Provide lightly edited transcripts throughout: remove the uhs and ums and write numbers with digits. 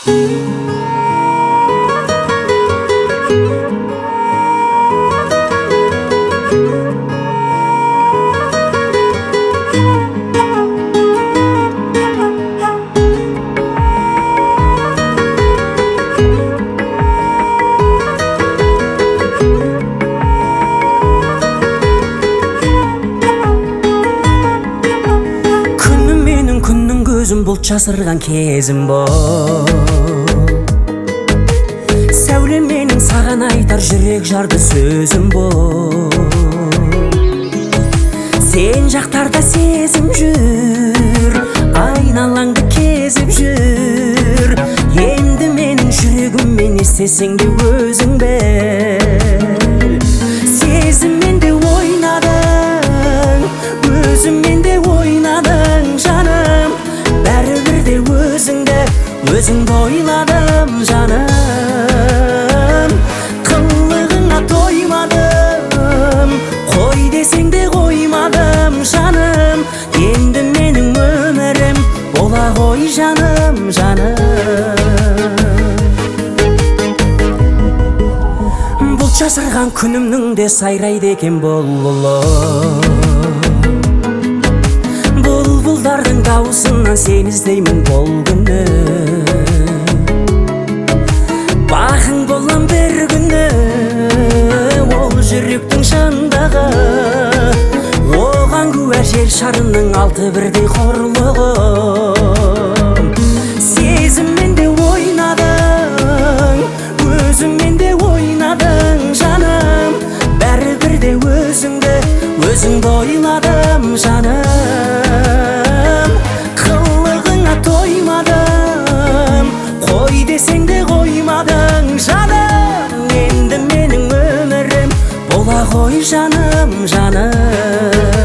Бұлт жасырған кезім бол, сәулем менің саған айтар жүрек жарды сөзім бол. Сен жақтарда сезім жүр, айналаңды кезіп жүр. Енді менің жүрегіммен естесең де өзің біл. Сезіммен де ойнадың, өзіммен де ойнадың жаным. Бәрібір де өзіңді ойладым жаным. Қылығыңа тоймадым, қой десең де қоймадым жаным. Енді менің өмірім бола ғой жаным, жаным. Бұлт жасырған күнімнің де сайрайды екен бұлбұлы. Бұлбұлдардың дауысынан сен іздеймін бұл күні. Бағың болам бір күні, ол жүректің шаңдағы. Оған куә жер шарының алты бірдей құрлығы. Сезіммен де ойнадың, өзіңмен де ойнадың жаным. Бәрібір де өзіңді ойладым жаным. Қылығыңа тоймадым, қой десең де қоймадың жаным. Енді менің өмірім бола ғой жаным, жаным.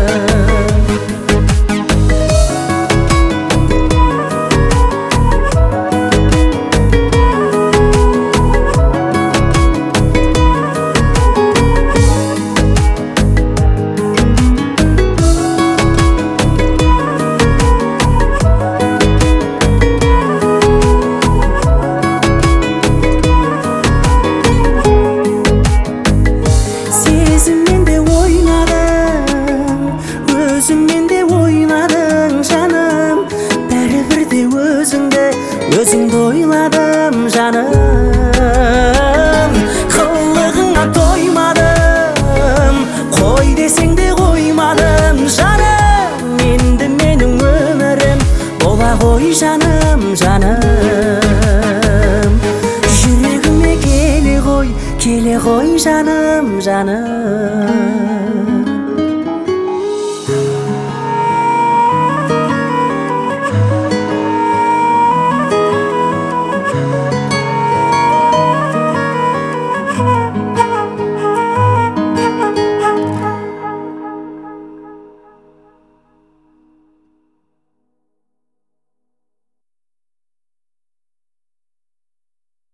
Сезіммен де ойнадың, өзіңмен де ойнадың жаным. Бәрібір де өзіңді ойладым жаным. Қылығыңа тоймадым, қой десең де қоймадым жаным. Енді менің өмірім бола ғой жаным, жаным. Жүрегіме келе ғой жаным, жаным.